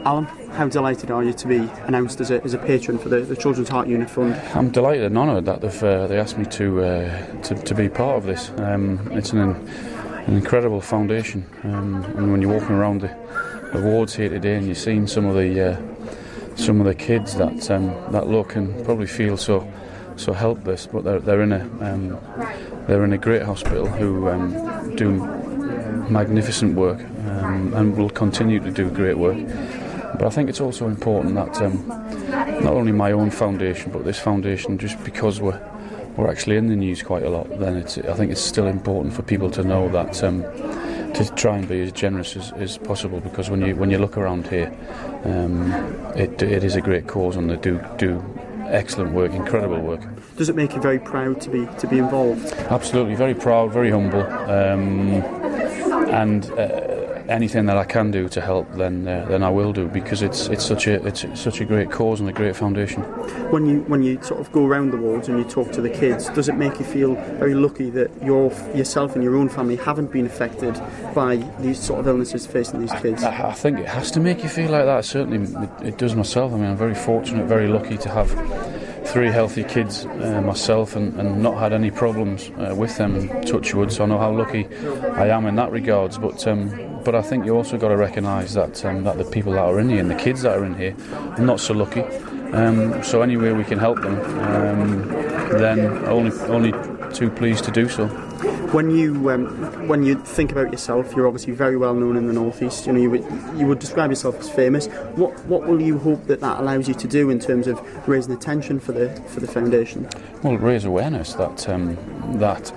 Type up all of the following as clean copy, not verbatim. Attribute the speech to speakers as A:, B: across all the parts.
A: Alan, how delighted are you to be announced as a patron for the Children's Heart Unit Fund?
B: I'm delighted and honoured that they asked me to be part of this. It's an incredible foundation, and when you're walking around the wards here today and you're seeing some of the kids that look and probably feel so helpless, but they're in a great hospital who do magnificent work and will continue to do great work. But I think it's also important that not only my own foundation, but this foundation, just because we're actually in the news quite a lot, then I think it's still important for people to know that to try and be as generous as possible, because when you look around here, it is a great cause, and they do excellent work, incredible work.
A: Does it make you very proud to be involved?
B: Absolutely, very proud, very humble, and anything that I can do to help, then I will do, because it's such a great cause and a great foundation.
A: When you sort of go around the wards and you talk to the kids, does it make you feel very lucky that yourself and your own family haven't been affected by these sort of illnesses facing these kids?
B: I think it has to make you feel like that. Certainly, it does myself. I mean, I'm very fortunate, very lucky to have 3 healthy kids myself, and not had any problems with them, touch wood, so I know how lucky I am in that regards. But I think you also got to recognise that the people that are in here and the kids that are in here are not so lucky. So any way we can help them, then only too pleased to do so.
A: When you think about yourself, you're obviously very well known in the North East. You know, you would describe yourself as famous. What will you hope that allows you to do in terms of raising attention for the foundation?
B: Well, raise awareness that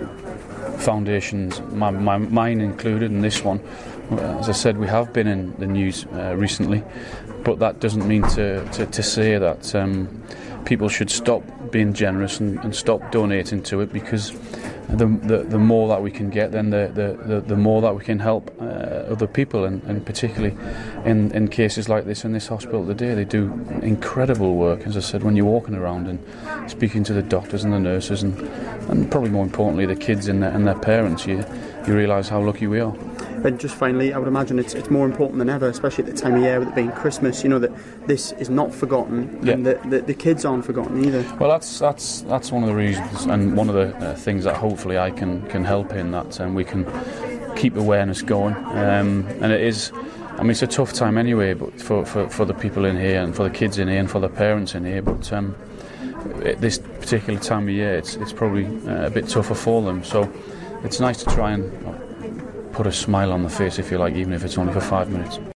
B: foundations, mine included, and this one, as I said, we have been in the news recently, but that doesn't mean to say that people should stop being generous and stop donating to it, because the more that we can get, then the more that we can help other people, and particularly in cases like this in this hospital today, they do incredible work. As I said, when you're walking around and speaking to the doctors and the nurses, and probably more importantly the kids and their parents, you realise how lucky we are.
A: And just finally, I would imagine it's more important than ever, especially at the time of year with it being Christmas, you know, that this is not forgotten, and that the kids aren't forgotten either.
B: Well, that's one of the reasons, and one of the things that hopefully I can help in, that we can keep awareness going. And it is, I mean, it's a tough time anyway, but for the people in here, and for the kids in here, and for the parents in here, but at this particular time of year, it's probably a bit tougher for them. So it's nice to try and put a smile on the face, if you like, even if it's only for 5 minutes.